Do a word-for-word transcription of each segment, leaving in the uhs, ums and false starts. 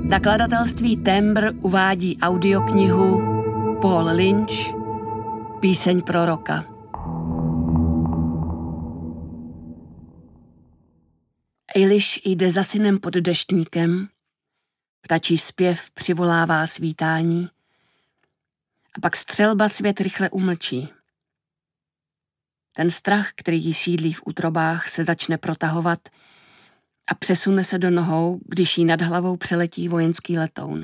Nakladatelství Tembr uvádí audioknihu Paul Lynch Píseň proroka. Eilish jde za synem pod deštníkem, ptačí zpěv přivolává svítání a pak střelba svět rychle umlčí. Ten strach, který jí sídlí v útrobách, se začne protahovat a přesune se do nohou, když jí nad hlavou přeletí vojenský letoun.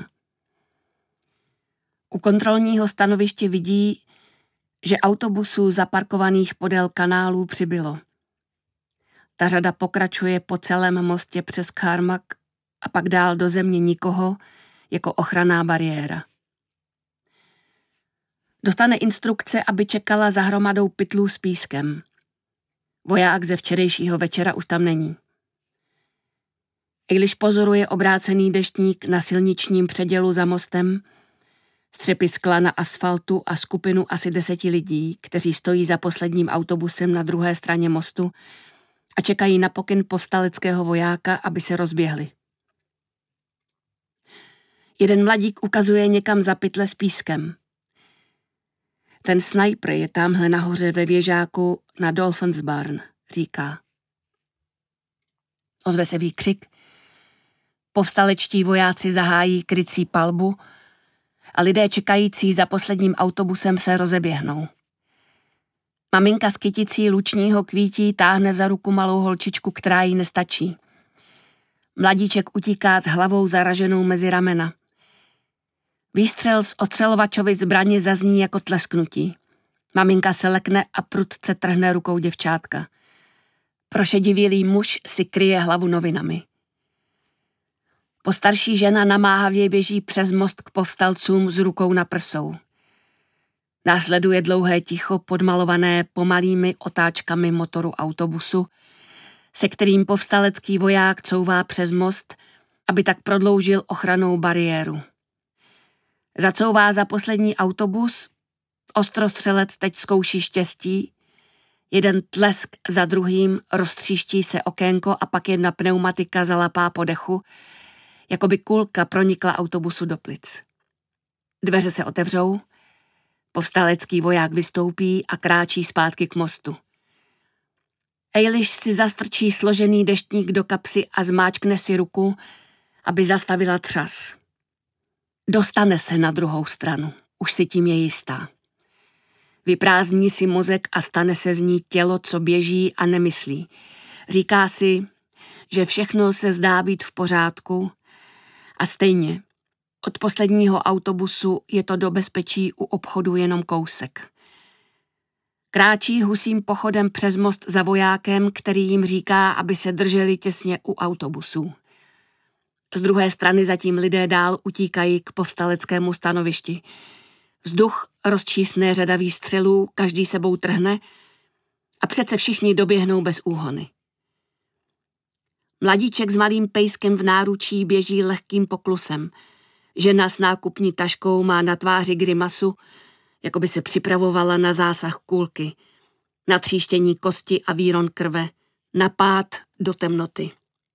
U kontrolního stanoviště vidí, že autobusů zaparkovaných podél kanálů přibylo. Ta řada pokračuje po celém mostě přes Karmak a pak dál do země nikoho jako ochranná bariéra. Dostane instrukce, aby čekala za hromadou pytlů s pískem. Voják ze včerejšího večera už tam není. Eilish pozoruje obrácený deštník na silničním předělu za mostem, střepy skla na asfaltu a skupinu asi deseti lidí, kteří stojí za posledním autobusem na druhé straně mostu a čekají na pokyn povstaleckého vojáka, aby se rozběhli. Jeden mladík ukazuje někam za pytle s pískem. Ten snajper je tamhle nahoře ve věžáku na Dolphins Barn, říká. Ozve se výkřik. Povstalečtí vojáci zahájí krycí palbu a lidé čekající za posledním autobusem se rozeběhnou. Maminka s kyticí lučního kvítí táhne za ruku malou holčičku, která jí nestačí. Mladíček utíká s hlavou zaraženou mezi ramena. Výstřel z ostřelovačovy zbraně zazní jako tlesknutí. Maminka se lekne a prudce trhne rukou děvčátka. Prošedivělý muž si kryje hlavu novinami. Postarší žena namáhavě běží přes most k povstalcům s rukou na prsou. Následuje dlouhé ticho podmalované pomalými otáčkami motoru autobusu, se kterým povstalecký voják couvá přes most, aby tak prodloužil ochrannou bariéru. Zacouvá za poslední autobus, ostrostřelec teď zkouší štěstí, jeden tlesk za druhým roztříští se okénko a pak jedna pneumatika zalapá po dechu, jako by kulka pronikla autobusu do plic. Dveře se otevřou, povstalecký voják vystoupí a kráčí zpátky k mostu. Eilish si zastrčí složený deštník do kapsy a zmáčkne si ruku, aby zastavila třas. Dostane se na druhou stranu, už si tím je jistá. Vyprázdní si mozek a stane se z ní tělo, co běží a nemyslí. Říká si, že všechno se zdá být v pořádku a stejně od posledního autobusu je to do bezpečí u obchodu jenom kousek. Kráčí husím pochodem přes most za vojákem, který jim říká, aby se drželi těsně u autobusů. Z druhé strany zatím lidé dál utíkají k povstaleckému stanovišti. Vzduch rozčísne řada výstřelů, každý sebou trhne a přece všichni doběhnou bez úhony. Mladíček s malým pejskem v náručí běží lehkým poklusem. Žena s nákupní taškou má na tváři grimasu, jako by se připravovala na zásah kulky, na tříštění kosti a výron krve, na pád do temnoty.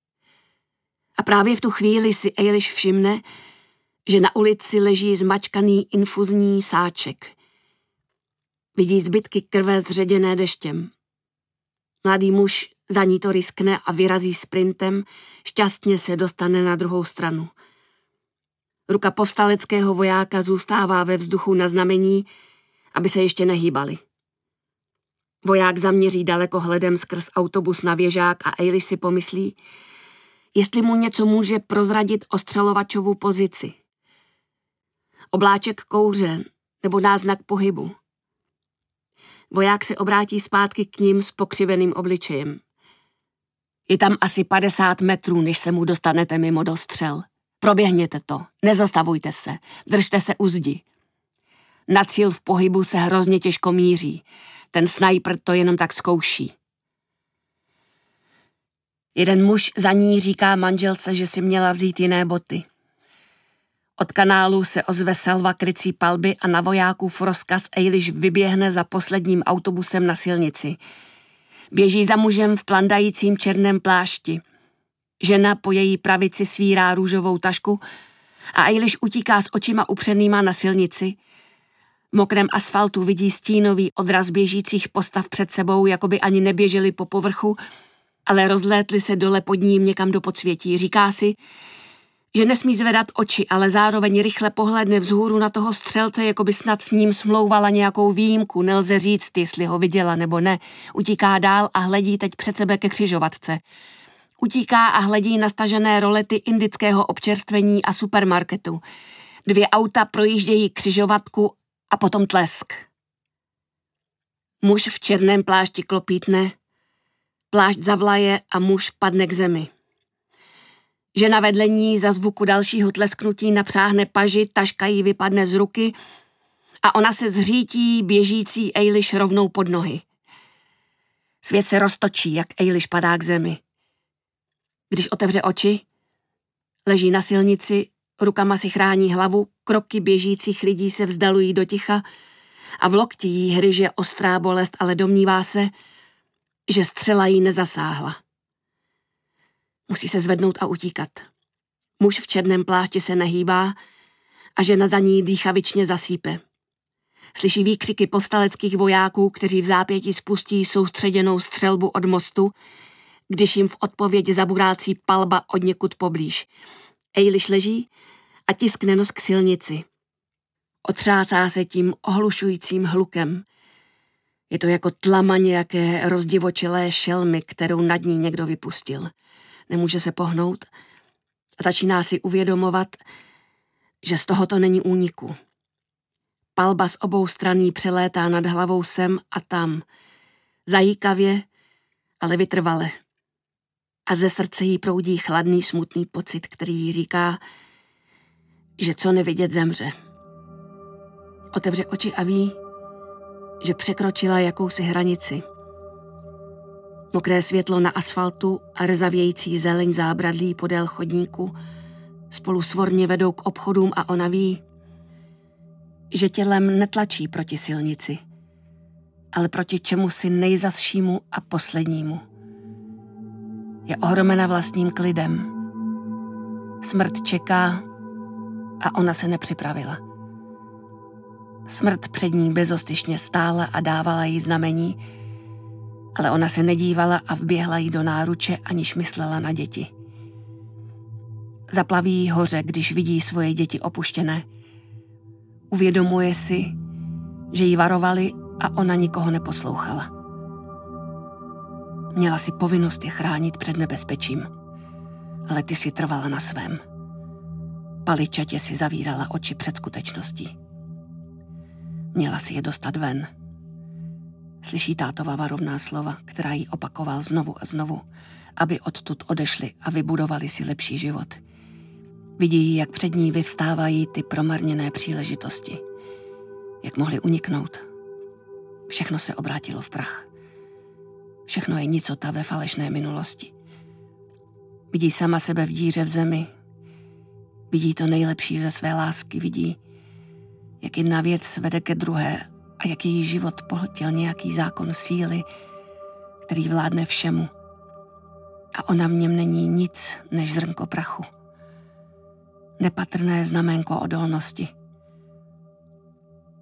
A právě v tu chvíli si Eilish všimne, že na ulici leží zmačkaný infuzní sáček. Vidí zbytky krve zředěné deštěm. Mladý muž za ní to riskne a vyrazí sprintem, šťastně se dostane na druhou stranu. Ruka povstaleckého vojáka zůstává ve vzduchu na znamení, aby se ještě nehýbali. Voják zaměří dalekohledem skrz autobus na věžák a Eilish si pomyslí, jestli mu něco může prozradit ostřelovačovu pozici. Obláček kouře nebo náznak pohybu. Voják se obrátí zpátky k ním s pokřiveným obličejem. Je tam asi padesát metrů, než se mu dostanete mimo dostřel. Proběhněte to, nezastavujte se, držte se u zdi. Na cíl v pohybu se hrozně těžko míří. Ten snajper to jenom tak zkouší. Jeden muž za ní říká manželce, že si měla vzít jiné boty. Od kanálu se ozve salva krycí palby a na vojákův rozkaz Eilish vyběhne za posledním autobusem na silnici. Běží za mužem v plandajícím černém plášti. Žena po její pravici svírá růžovou tašku A Eilish utíká s očima upřenýma na silnici. V mokrém asfaltu vidí stínový odraz běžících postav před sebou, jako by ani neběželi po povrchu, ale rozlétli se dole pod ním někam do podsvětí. Říká si, že nesmí zvedat oči, ale zároveň rychle pohlédne vzhůru na toho střelce, jako by snad s ním smlouvala nějakou výjimku. Nelze říct, jestli ho viděla nebo ne. Utíká dál a hledí teď před sebe ke křižovatce. Utíká a hledí na stažené rolety indického občerstvení a supermarketu. Dvě auta projíždějí křižovatku a potom tlesk. Muž v černém plášti klopítne, plášť zavlaje a muž padne k zemi. Žena vedle ní za zvuku dalšího tlesknutí napřáhne paži, taška jí vypadne z ruky a ona se zřítí běžící Eilish rovnou pod nohy. Svět se roztočí, jak Eilish padá k zemi. Když otevře oči, leží na silnici, rukama si chrání hlavu, kroky běžících lidí se vzdalují do ticha a v lokti jí hryže ostrá bolest, ale domnívá se, že střela jí nezasáhla. Musí se zvednout a utíkat. Muž v černém plášti se nehýbá a žena za ní dýchavičně zasípe. Slyší výkřiky povstaleckých vojáků, kteří v zápětí spustí soustředěnou střelbu od mostu, když jim v odpověď zaburácí palba od někud poblíž. Eilish leží a tiskne nos k silnici. Otřásá se tím ohlušujícím hlukem. Je to jako tlama nějaké rozdivočilé šelmy, kterou nad ní někdo vypustil. Nemůže se pohnout a začíná si uvědomovat, že z tohoto není úniku. Palba z obou stran jí přelétá nad hlavou sem a tam. Zajíkavě, ale vytrvale. A ze srdce jí proudí chladný, smutný pocit, který jí říká, že co nevidět zemře. Otevře oči a ví, že překročila jakousi hranici. Mokré světlo na asfaltu a rzavějící zeleň zábradlí podél chodníku spolu svorně vedou k obchodům a ona ví, že tělem netlačí proti silnici, ale proti čemusi nejzazšímu a poslednímu. Je ohromena vlastním klidem. Smrt čeká a ona se nepřipravila. Smrt před ní bezostyšně stála a dávala jí znamení, ale ona se nedívala a vběhla jí do náruče, aniž myslela na děti. Zaplaví jí hoře, když vidí svoje děti opuštěné. Uvědomuje si, že jí varovali a ona nikoho neposlouchala. Měla si povinnost je chránit před nebezpečím, ale ty si trvala na svém. Paličatě si zavírala oči před skutečností. Měla si je dostat ven. Slyší tátova varovná slova, která jí opakoval znovu a znovu, aby odtud odešli a vybudovali si lepší život. Vidí, jak před ní vyvstávají ty promarněné příležitosti. Jak mohly uniknout. Všechno se obrátilo v prach. Všechno je nicota ve falešné minulosti. Vidí sama sebe v díře v zemi. Vidí to nejlepší ze své lásky. Vidí, jak jedna věc vede ke druhé a jak její život pohltil nějaký zákon síly, který vládne všemu. A ona v něm není nic než zrnko prachu. Nepatrné znaménko odolnosti.